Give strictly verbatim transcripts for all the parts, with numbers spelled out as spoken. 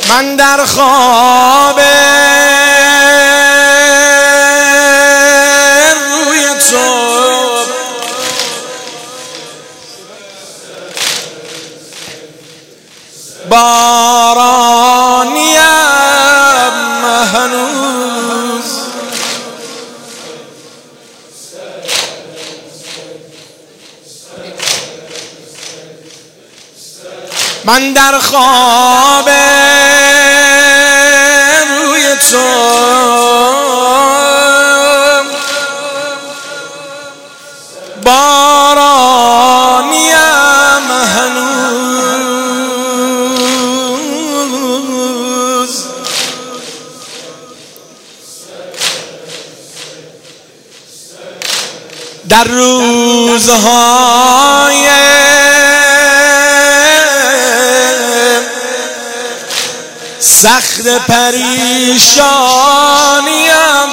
من در خواب روی تو بارانیم هنوز، من در خواب روی تو بارانیم هنوز، در روزهای سخت پریشانیم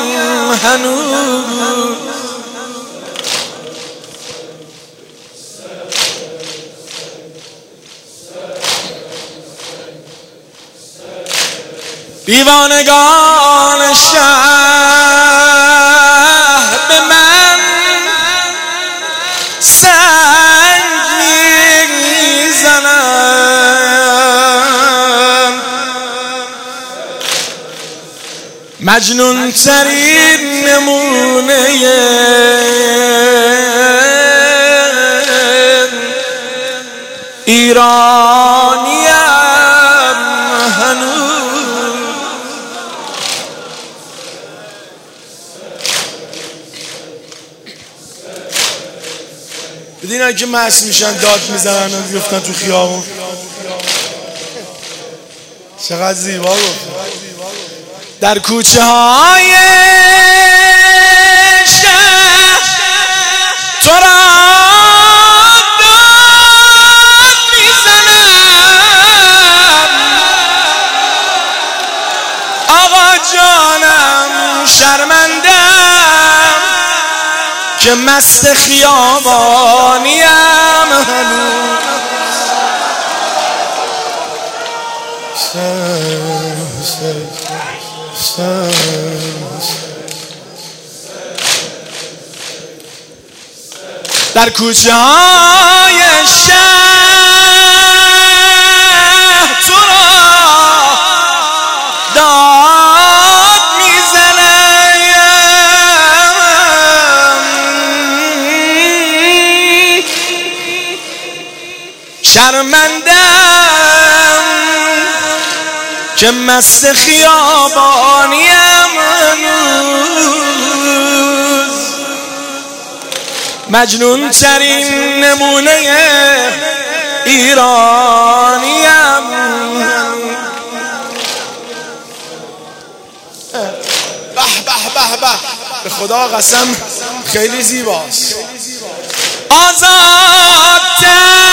هنوز، دیوانگان شهر به من سنگ میزنند، مجنون ترین نمونه ایرانیم هنوز. بدین هایی که مست میشن داد میزنن و بیفتن تو خیابون. چقدر زیبا گفت. در کوچه های شهر تو را داد میزنم، آقا جانم شرمندم که مست خیابانیم هنوز. در کوچه های شهر تو را داد میزنم، شرمندم که مست خیابانیم هنوز، مجنون ترین نمونه ایرانیم. به به به به، به خدا قسم خیلی زیباست. آزادتر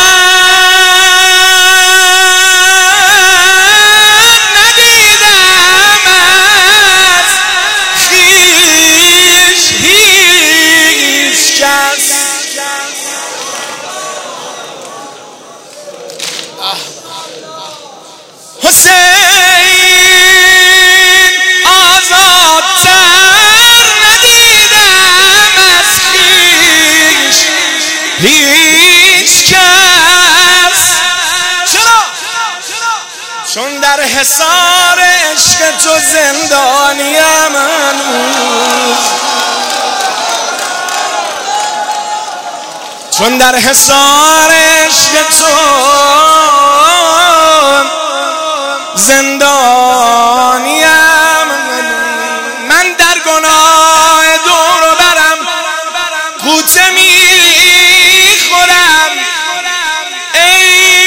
حسین آزادتر ندیدم از خویش هیچ کس. چرا؟ چون در حصار عشق تو زندانیم هنوز، چون در حصار عشق تو زندانیم. من در گناه دور و برم غوطه میخورم، ای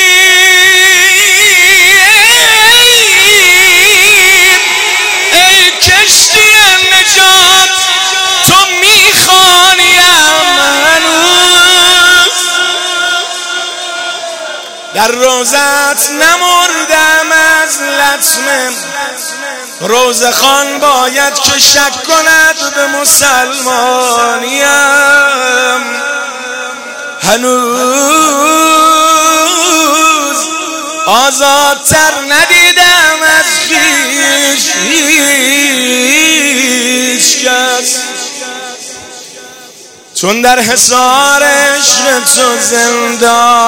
ای کشتی نجات تو میخوانیم هنوز. در روزت نمردم از لطمه، روزه خان باید که شک کند به مسلمانیم هنوز. آزادتر ندیدم از خویش هیچ کس، چون در حصار عشق تو زندان